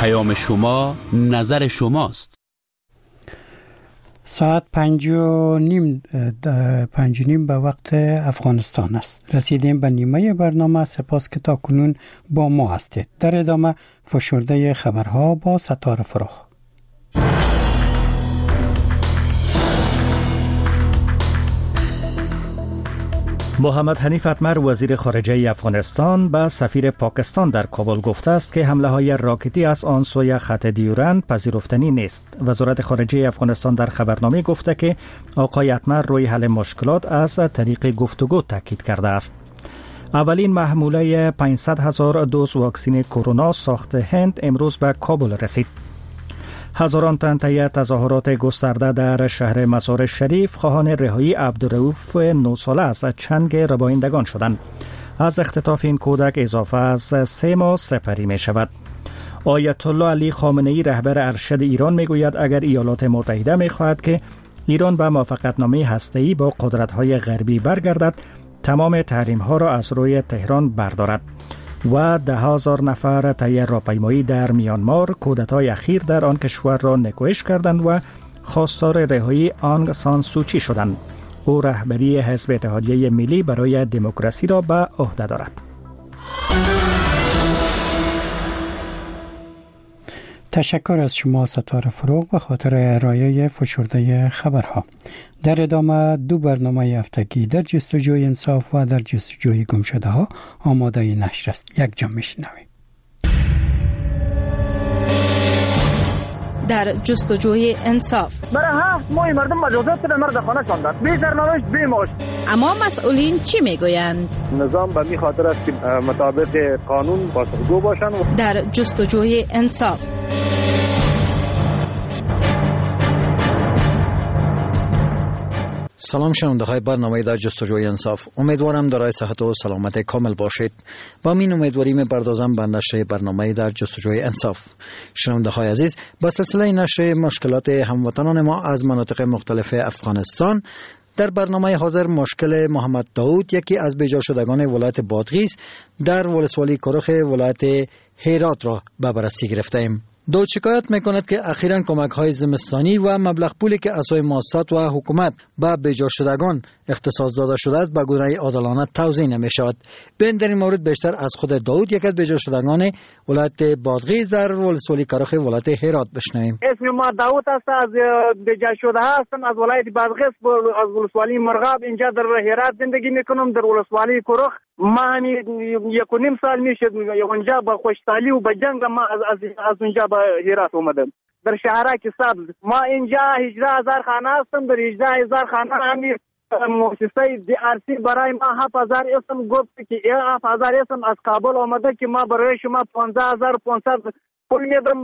پیام شما نظر شماست. ساعت 5:30 به وقت افغانستان است. رسیدیم به نیمه برنامه. سپاس که تا کنون با ما هستید. در ادامه فشرده خبرها با ستاره فروغ. محمد حنیف اتمر وزیر خارجه افغانستان به سفیر پاکستان در کابل گفته است که حمله‌های راکتی از آن سوی خط دیورند پذیرفتنی نیست. وزارت خارجه افغانستان در خبرنامه گفته که آقای اتمر روی حل مشکلات از طریق گفتگو تاکید کرده است. اولین محموله 500,000 دوز واکسن کرونا ساخت هند امروز به کابل رسید. هزاران تن طی تظاهرات گسترده در شهر مزار شریف خواهان رهایی عبدالرؤوف 9 ساله از چنگ ربایندگان شدند. از اختطاف این کودک اضافه از 3 ماه سپری می شود. آیت الله علی خامنه‌ای رهبر ارشد ایران می گوید اگر ایالات متحده می خواهد که ایران به موافقتنامه هسته‌ای با قدرت‌های غربی برگردد، تمام تحریم‌ها را از روی تهران بردارد. و 10,000 نفر طی راهپیمایی در میانمار کودتای اخیر در آن کشور را نکوهش کردند و خواستار رهایی آنگ سان سوچی شدند. او رهبری حزب اتحادیه ملی برای دموکراسی را به عهده دارد. تشکر از شما ستاره فروغ به خاطر ارائه فشرده خبرها. در ادامه 2 برنامه هفتگی در جستجوی انصاف و در جستجوی گمشده ها آماده نشر است. یک جا میشنویم. در جستجوی انصاف برای 7 ماه مردم مجازات به مرد خانه شاندند، بی سرنوشت بی معاش. اما مسئولین چی میگویند؟ نظام به می خاطر است که مطابق قانون پاسخگو باشند. در جستجوی انصاف سلام شنونده های برنامه در جستجوی انصاف. امیدوارم دارای صحت و سلامت کامل باشید. با این امیدواری می‌پردازم به نشر برنامه در جستجوی انصاف. شنونده های عزیز، با سلسله نشر مشکلات هموطنان ما از مناطق مختلف افغانستان، در برنامه حاضر مشکل محمد داود، یکی از بیجا شدگان ولایت بادغیس در ولسوالی کرخ ولایت هرات را به بررسی گرفتیم. داود شکایت میکند که اخیراً کمک‌های زمستانی و مبلغ پولی که از سوی مؤسسات و حکومت به بیجا شدگان اختصاص داده شده است به گونه عادلانه توزیع نمی‌شود. بین در این مورد بیشتر از خود داود، یک از بیجا شدگان ولایت بادغیس در ولسوالی کرخ ولایت هرات بشنویم. اسم ما داود است، از بیجا شده هستم، از ولایت بادغیس، از ولسوالی مرغاب اینجا در هرات زندگی میکنم، در ولسوالی کرخ. ما 1.5 سال میشه اونجا با خوشحالی و با جنگ ما از اونجا به هرات اومدم، در شهرک سبز. ما اینجا 18,000 خانه هستم، در 18,000 خانه همی مؤسسه دی آر سی برای ما 7,000 اسم گفت که 7,000 اسم از کابل اومده که ما برای شما 15,500 پول میدم.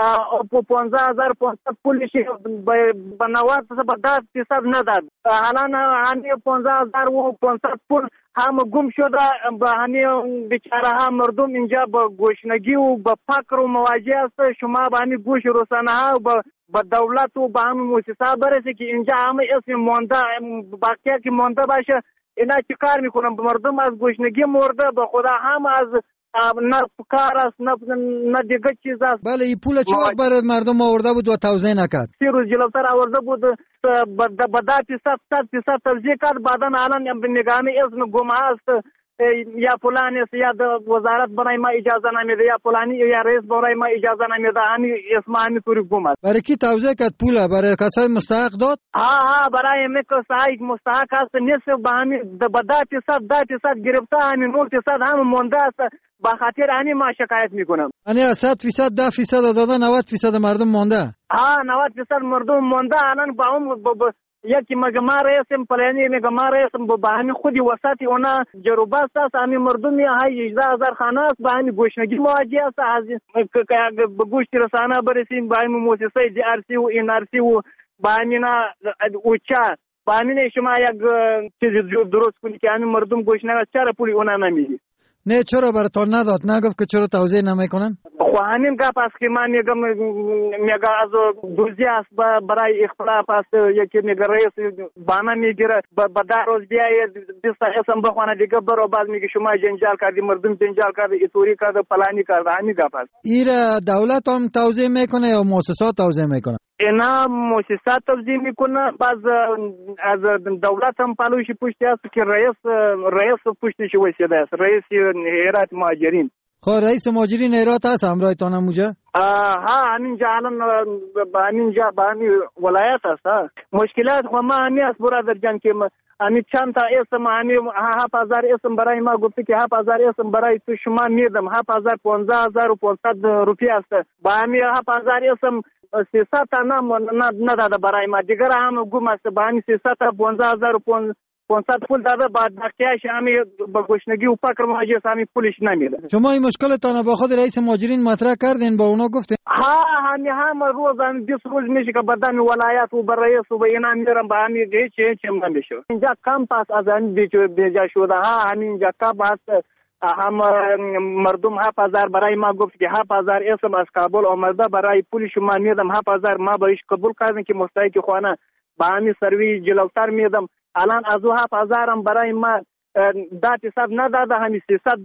15,500 پولش به 90% نداد. الان همین 15,500 پول هم گم شده. به همین بیچاره ها مردم اینجا با گوشنگی و با فقر و مواجه است. شما به همین گوش رسانه ها و با دولت و با همین مؤسسه برسه که اینجا همه اسم مونده، باقیه که مونده باشه. اینا چی کار میکنن؟ مردم از گوشنگی مرده. به خدا هم از نه کار است نه دیگه چیز است. بله، این پول چه وقت برای مردم آورده بود و توزیع نکرد؟ 3 روز جلوتر آورده بود، به 10% توزیع کرد. بعدا الان به نگاهی اسم گم است، یا فلان است، یا وزارت برای ما اجازه نمیده، یا فلانی یا رئیس برای ما اجازه نمیده. همین اسم همین طوری گم است. برای کی توزیع کرد پول؟ برای کسای مستحق داد؟ ها برای کسای مستحق است. نصف به همین به 10% گرفته، همین 9% هم مونده است. با خاطر همین ما شکایت میکنم. یعنی 100% 10% داده، 90% مردم مونده. 90% مردم مونده. الان با اون یکی مجمع رئیسم پلانی مجمع رئیسم با همین خودی وسطی اونا جروباست است. همین مردمی های 18,000 خانه است، با همین گوشنگی مواجه است. از به گوشت رسانه برسیم، با همین مؤسسه دی آر سی و این آر سی و با همین اوچا، با همین شما یک چیز درست کنی که همین مردم گوشنگی چرا پولی اونا نمیدی؟ نه چرا براتون نداد؟ نگفت که چرا توزیع نمیکنن؟ همین گپ است که من میگم از دوزی است برای اختلاف است. یکی میگه رئیس بنا میگیره با در روز بیاید 20 اسم بخونه دیگه برو بعد میگه شما جنجال کردی، مردم جنجال کرده، ایطوری کرده، فلانی کرده. همین گپ است. ایرا دولت هم توزیع میکنه یا مؤسسات توزیع میکنه؟ اینا مؤسسات توزیع میکنه. باز از دولت هم پلوش پشتی است که رئیس پشتش وسیده است، رئیس هیئت مهاجرین. خب رئیس مهاجرین هرات هست همراهتان همونجا؟ همینجا الان همینجا به همین ولایت است. مشکلات خو ما همین است برادر جان که همین چند تا اسم همین 7000 اسم برای ما گفته که 7000 اسم برای تو شما میدم. 7000 15500 روپیه است. با همین 7000 اسم 300 تا نداده برای ما. دیگر هم گم است. با همین 300 تا 15500 پول داده، بعد بقیه‌اش همین با گشنگی و فقر مهاجر همین پولش نمیده. شما این مشکلتان با خود رئیس مهاجرین مطرح کردین، با اونا گفتین؟ هم روز 20 روز میشه که بدن ولایت و بر رئیس و به اینا میرم با همین هیچ نمیشه. اینجا کم پاس از همین بیجا شده. همین اینجا کم است. هم مردم 7000 برای ما گفت که 7000 اسم از کابل آمده برای پول شما میدم. 7000 ما بهش قبول کردیم که مستحق خانه با همین سروی جلوتر میدم. الان از او 7000 هم برای ما داد حساب نداده. همین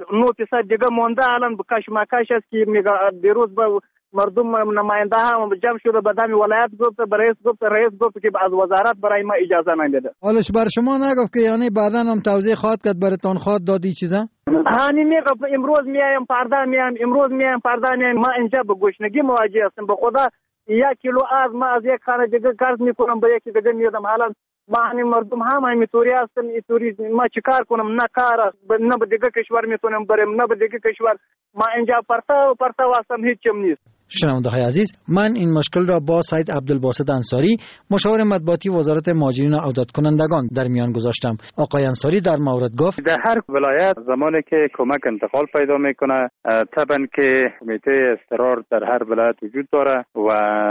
300 دیگه مونده. الان کاش مکاش است که میگه دیروز به مردم نماینده ها جمع شده به دم ولایت گفت، رئیس گفت که از وزارت برای ما اجازه نمیده. حالش بر شما نگفت که یعنی بعدا هم توضیح خواهد کرد براتون خواهد دادی چیزا؟ هانی میگفت امروز میایم فردا میایم، امروز میایم فردا میایم. ما اینجا به گشنگی مواجه هستیم. به خدا 1 کیلو از ما از یک خانه دیگه قرض میکنم به یکی دیگه میدم. حالا ما همین مردم هم همینطوری هستن. اینطوری ما چیکار کنم؟ نه کار نه به دیگه کشور میتونم برم نه به دیگه کشور. ما اینجا پرتا هستم، هیچم نیست. شنونده های عزیز، من این مشکل را با سید عبدالباسط انصاری مشاور مطبوعاتی وزارت مهاجرین و عودت کنندگان در میان گذاشتم. آقای انصاری در مورد گفت در هر ولایت زمانی که کمک انتقال پیدا میکنه طبعا که کمیته اضطرار در هر ولایت وجود داره و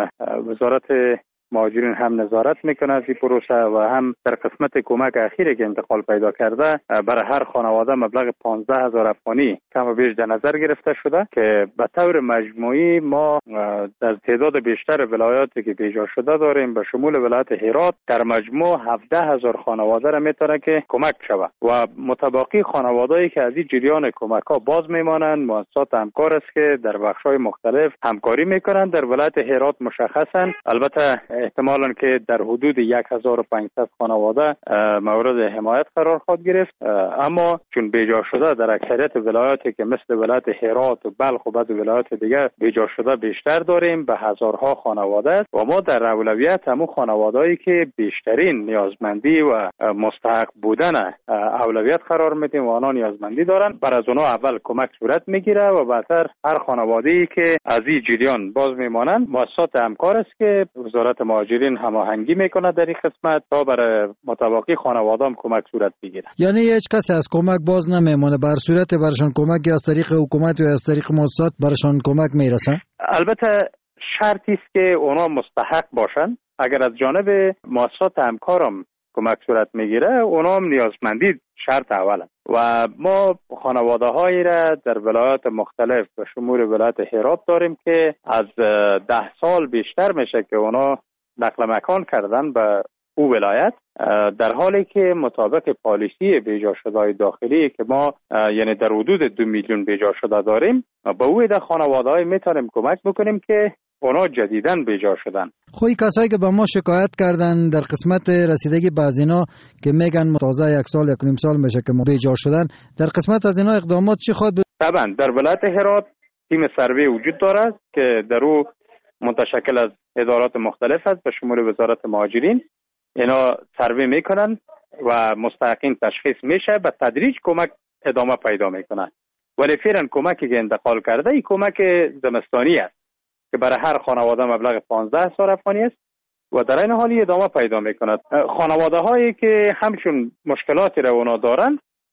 وزارت مهاجرین هم نظارت میکنه از این پروسه و هم در قسمت کمک اخیری که انتقال پیدا کرده برای هر خانواده مبلغ 15000 افغانی کم و بیش در نظر گرفته شده که به طور مجموعی ما در تعداد بیشتر ولایاتی که بیجا شده داریم به شمول ولایت هرات در مجموع 17000 خانواده را میتونه که کمک شود و متباقی خانوادهایی که از این جریان کمک ها باز میمانند مؤسسات همکار است که در بخش‌های مختلف همکاری میکنند. در ولایت هرات مشخصا البته احتمالاً که در حدود 1500 خانواده مورد حمایت قرار خواهد گرفت، اما چون بیجا شده در اکثریت ولایاتی که مثل ولایت هرات و بلخ و بعض ولایات دیگه بیجا شده بیشتر داریم به هزارها خانواده است و ما در اولویت همون خانوادهایی که بیشترین نیازمندی و مستحق بودن اولویت قرار میدیم و آنها نیازمندی دارن. بر از اونها اول کمک صورت میگیره و بعدتر هر خانواده‌ای که از این جریان باز میمانند مؤسسات همکار است که وزارت مهاجرین هماهنگی میکنه در این قسمت تا برای متباقی خانواده هم کمک صورت بگیره. یعنی هیچ کسی از کمک باز نمیمونه، بر صورت برشان کمک از طریق حکومت یا از طریق مؤسسات برشان کمک میرسه؟ البته شرطی است که اونا مستحق باشن. اگر از جانب مؤسسات همکارم کمک صورت میگیره اونا هم نیازمندی شرط اوله و ما خانواده هایی را در ولایات مختلف به شمول ولایت هرات داریم که از 10 سال بیشتر میشه که اونا نقل مکان کردن به او ولایت، در حالی که مطابق پالیسی بیجا شده داخلی که ما یعنی در حدود 2 میلیون بیجا شده داریم به او در خانواده های میتونیم کمک بکنیم که اونا جدیداً بیجا شدن. خوی کسایی که به ما شکایت کردن در قسمت رسیدگی به از اینا که میگن تازه 1 سال 1.5 سال میشه که ما بیجا شدن، در قسمت از اینا اقدامات چی خواهد بود؟ طبعا در ولایت هرات تیم سروی وجود دارد که در او متشکل از ادارات مختلف است به شمول وزارت مهاجرین. اینا سروی میکنن و مستحقین تشخیص میشه، به تدریج کمک ادامه پیدا میکنن. ولی فعلا کمکی که انتقال کرده این کمک زمستانی است که برای هر خانواده مبلغ 15000 افغانی است و در این حالی ادامه پیدا میکند. خانواده هایی که همچون مشکلاتی را اونا دارند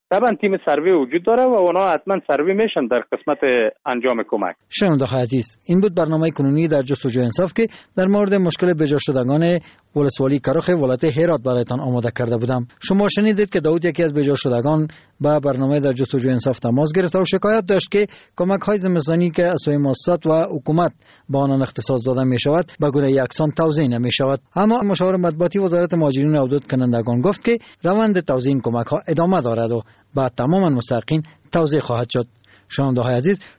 طبعا تیم سروی وجود داره و اونا حتما سروی میشن در قسمت انجام کمک. شنونده‌های عزیز، این بود برنامه کنونی در جستجوی انصاف که در مورد مشکل بجا شدگان ولسوالی کرخ ولایت هرات برایتان آماده کرده بودم. شما شنیدید که داود یکی از بجا شدگان با برنامه در جستجوی انصاف تماس گرفت و شکایت داشت که کمک‌های زمستانی که از سوی مؤسسات و حکومت به آنان اختصاص داده می شود به گونه یکسان توزیع نمی شود. اما مشاور مطبوعاتی وزارت مهاجرین و عودت کنندگان گفت که روند توزیع این کمک‌ها ادامه دارد و بعد تماما مستحقین توزیع خواهد شد. شنونده‌های عزیز،